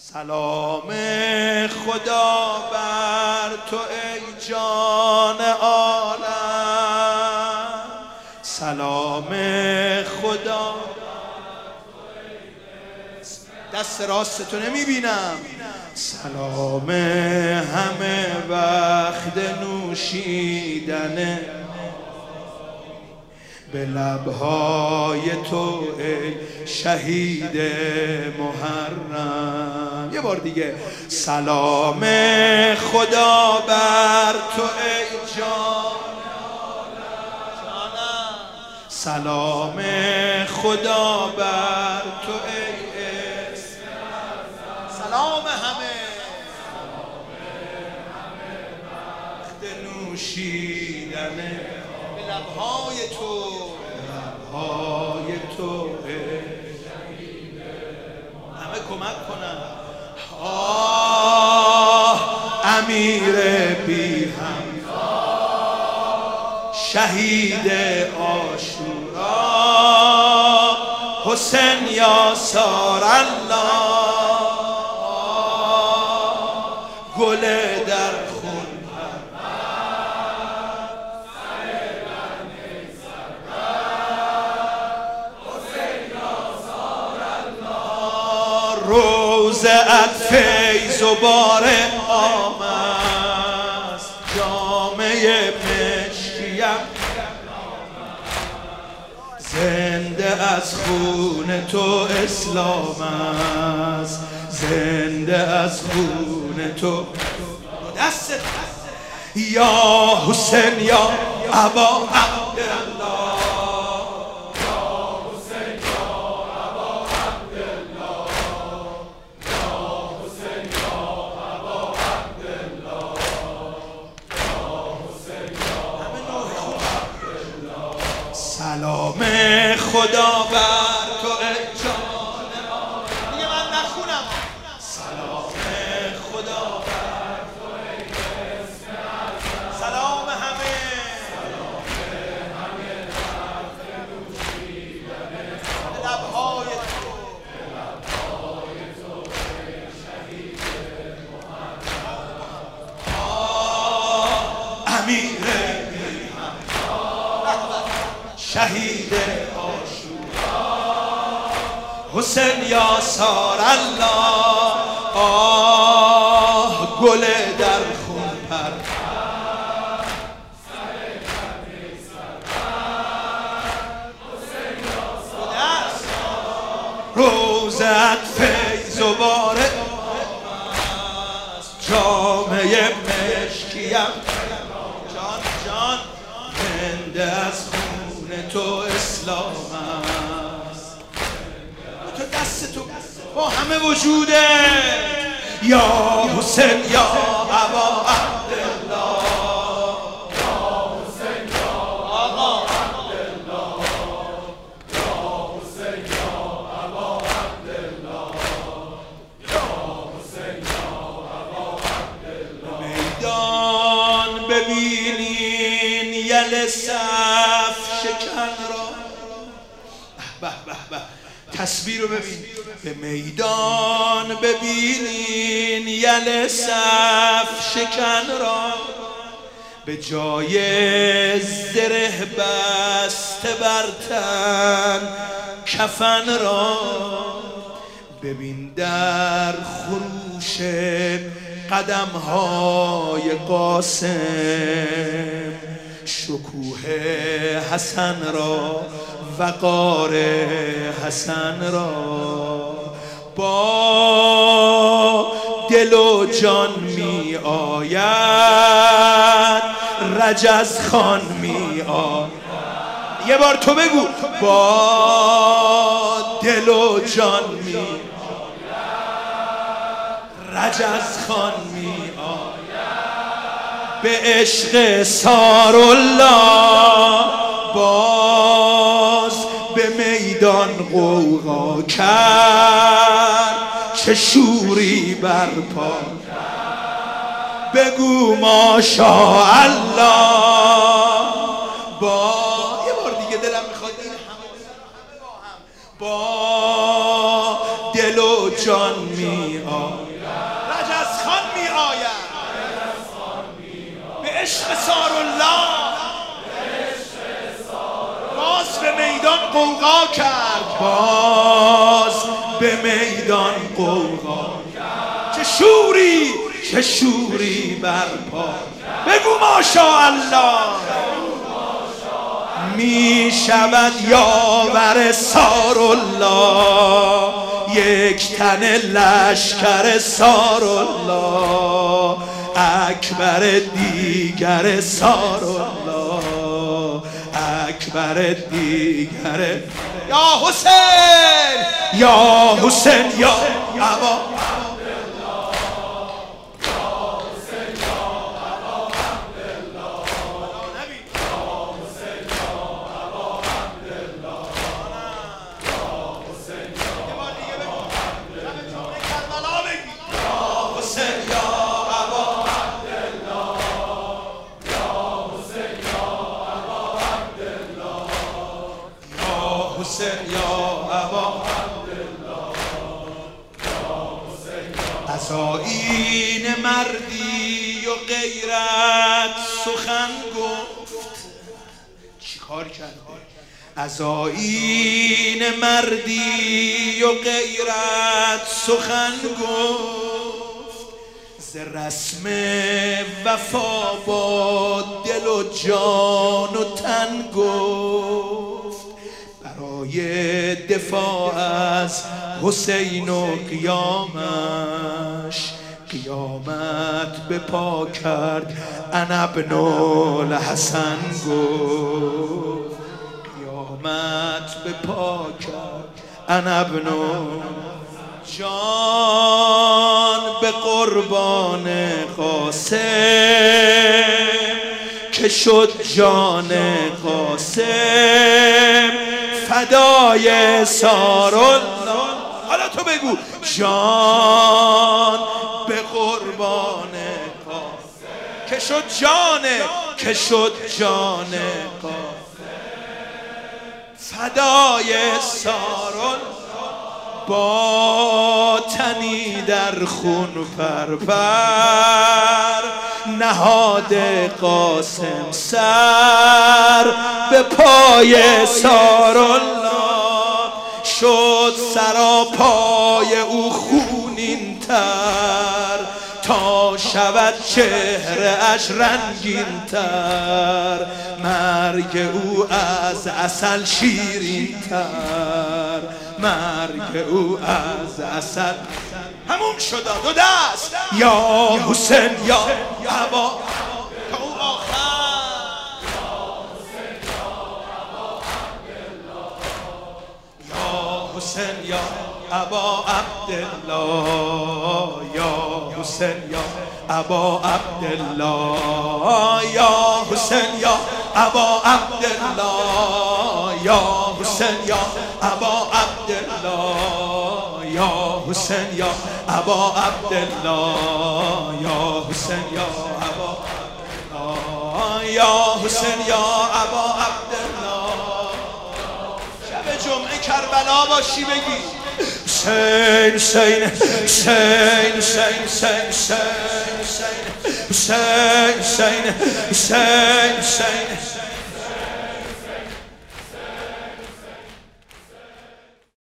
سلام خدا بر تو ای جان عالم، سلام خدا. دست راست تو نمیبینم. سلام همه وقت نوشیدن به لبهای تو ای شهید محرم. یه بار دیگه سلام خدا بر تو ای جان عالم، سلام خدا بر تو ای اسم سلام همه وقت نوشیدن به لبهای تو، لبهای تو همه کمک کنن. آه امیر بی هم شهید عاشورا، حسین یاسار الله، گل در خون روزت فیض و بار آمد، جامعه مشکیم زنده از خون تو اسلام است، زنده از خون تو. دست یا حسین یا ابا عبدالله، سلام خدا بر تو ای جان عالم. دیگه من نخونم. سلام خدا بر تو ای اسم اعظم، سلام همه وقت نوشیدن به لبهای تو، ای شهید محرم. امیر شهید عاشورا، حسین یاسار الله، آه گل در خون پر روزت فیض و بار جامعه مشکیم جان جان زنده از تو اسلام است. تو دست تو با همه وجوده. یا حسین یا ابا عبدالله، یا حسین یا ابا عبدالله، یا حسین یا ابا عبدالله، یا حسین یا ابا عبدالله. میدان ببینین یل صف شکن را، به به به تصویر رو ببین. به میدان ببینین یل صف شکن را، به جای زره بسته بر تن کفن را. ببین در خروش قدم های قاسم شکوه حسن را، وقار حسن را. با دل و جان می آید رجز خان می آید. یه بار تو بگو. با دل و جان می آید رجز خان می آید. به عشق سارالله باز به میدان غوغا کرد، چه شوری برپا کرد. بگو ماشاءالله. با یه بار دیگه دلم میخواد این همه با هم، با دل و جان می آید، رجزخان می آید به عشق سارالله. باز به میدان غوغا کرد، باز به میدان غوغا کرد. چه شوری برپا. بگو ماشاءالله. می شود یاور سارالله، یک تن لشکر سارالله، اکبر دیگر سارالله، اکبر دیگر. یا حسین یا حسین یا ابا از آیین مردی و غیرت سخن گفت. چی کار کرده؟ از آیین مردی و غیرت سخن گفت، ز رسم وفا با دل و جان و تن گفت. برای دفاع از حسین و قیامش، قیامت به پا کرد انا ابن الحسن گفت. قیامت به پا کرد انا ابن. جان به قربان قاسم که شد جان قاسم، فدای سارالله. حالا تو بگو. جان به قربان قاسم که شد جان قاسم، فدای سارالله. با تنی در خون پرپر نهاد قاسم سر، به پای سارالله شد سراپای او خونین تر، تا شود چهره اش رنگین تر، مرگ او از عسل شیرین تر، مرگ او از عسل. همون شد دو دست. یا حسین یا ابا تا او آخر. یا حسین یا ابا عبدالله، یا حسین یا ابا عبدالله، یا حسین یا ابا عبدالله، یا حسین یا ابا عبدالله، یا حسین یا ابا عبدالله، یا حسین یا ابا عبدالله، یا حسین یا ابا عبدالله. شب جمعه کربلا باشی بگی حسین حسین حسین حسین حسین حسین حسین حسین حسین حسین